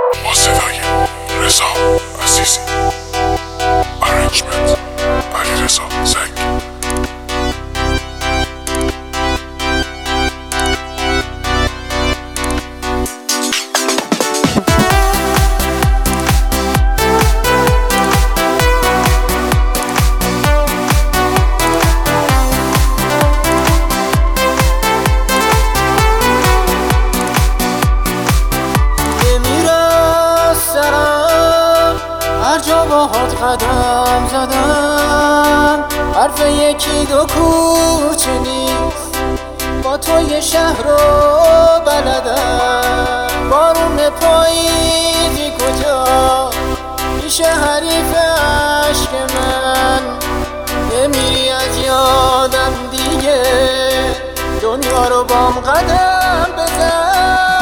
با صدای رضا عزیزی، ارنجمنت علیرضا زنگ. هر جا باهات قدم زدم حرف یکی دو کوچه نیست، با تو یه شهر رو بلدم. بارون پاییزی کجا میشه حریف عشق من؟ نمیری از یادم دیگه، دنیا رو بام قدم بزن.